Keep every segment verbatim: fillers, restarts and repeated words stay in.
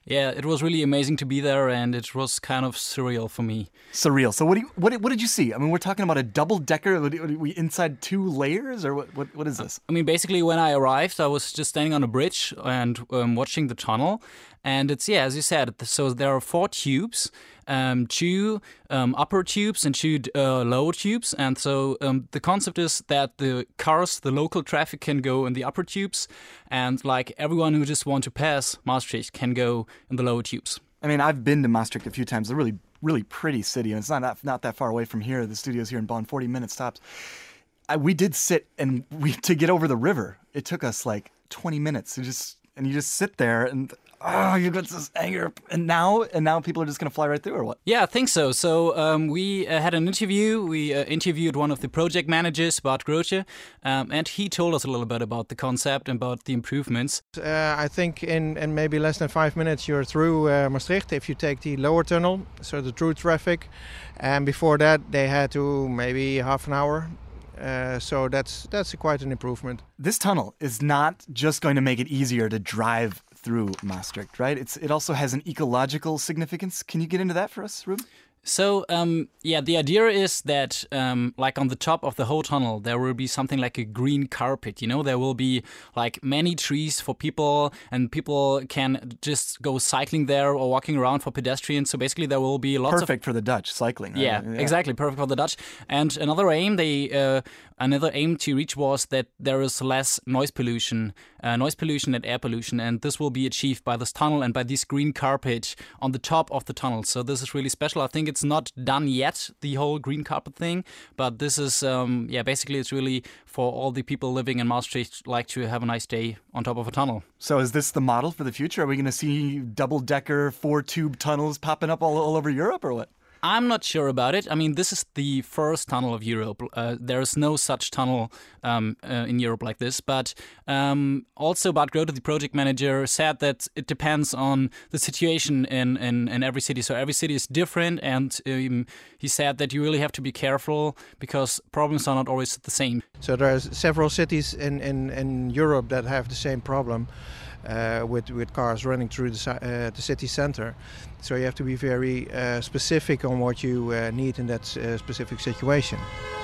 Yeah, it was really amazing to be there, and it was kind of surreal for me. Surreal. So what do you, what did- what did you see? I mean, we're talking about a double decker. What do- we inside two layers, or what? What, what is this? I mean, basically, when I arrived, I was just standing on a bridge and um, watching the tunnel. And it's, yeah, as you said, so there are four tubes, um, two um, upper tubes and two uh, lower tubes. And so um, the concept is that the cars, the local traffic can go in the upper tubes. And like everyone who just want to pass Maastricht can go in the lower tubes. I mean, I've been to Maastricht a few times. It's a really, really pretty city, and it's not that, not that far away from here. The studio's here in Bonn, forty minutes tops. I, we did sit, and we to get over the river, it took us like twenty minutes to just, and you just sit there, and oh, you got this anger, and now, and now people are just going to fly right through, or what? Yeah, I think so. So um, we uh, had an interview. We uh, interviewed one of the project managers, Bart Grootje, um, and he told us a little bit about the concept and about the improvements. Uh, I think in, in maybe less than five minutes you're through uh, Maastricht if you take the lower tunnel, so the through traffic. And before that they had to maybe half an hour. Uh, so that's that's quite an improvement. This tunnel is not just going to make it easier to drive through Maastricht, right? It's it also has an ecological significance. Can you get into that for us, Ruben? So, um, yeah, the idea is that, um, like, on the top of the whole tunnel, there will be something like a green carpet, you know? There will be, like, many trees for people, and people can just go cycling there or walking around for pedestrians. So basically there will be lots Perfect of... Perfect for the Dutch, cycling. Right? Yeah, yeah, exactly, perfect for the Dutch. And another aim, they uh, another aim to reach was that there is less noise pollution, uh, noise pollution and air pollution, and this will be achieved by this tunnel and by this green carpet on the top of the tunnel. So this is really special. I think it's not done yet, the whole green carpet thing, but this is, um, yeah, basically it's really for all the people living in Maastricht like to have a nice day on top of a tunnel. So is this the model for the future? Are we going to see double-decker, four-tube tunnels popping up all, all over Europe, or what? I'm not sure about it. I mean, this is the first tunnel of Europe. Uh, there is no such tunnel um, uh, in Europe like this. But um, also, Bart Grote, the project manager, said that it depends on the situation in, in, in every city. So every city is different. And um, he said that you really have to be careful because problems are not always the same. So there are several cities in, in, in Europe that have the same problem. Uh, with with cars running through the, uh, the city center, so you have to be very uh, specific on what you uh, need in that uh, specific situation.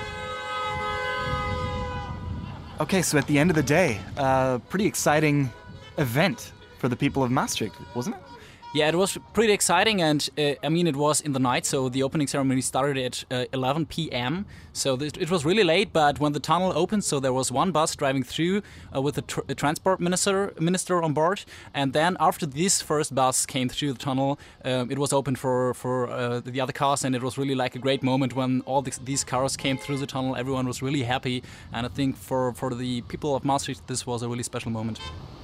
Okay, so at the end of the day, a uh, pretty exciting event for the people of Maastricht, wasn't it? Yeah, it was pretty exciting, and uh, I mean, it was in the night, so the opening ceremony started at uh, eleven p.m. So this, it was really late, but when the tunnel opened, so there was one bus driving through uh, with a, tr- a transport minister minister on board, and then after this first bus came through the tunnel, um, it was open for for uh, the other cars, and it was really like a great moment when all this, these cars came through the tunnel. Everyone was really happy, and I think for for the people of Maastricht, this was a really special moment.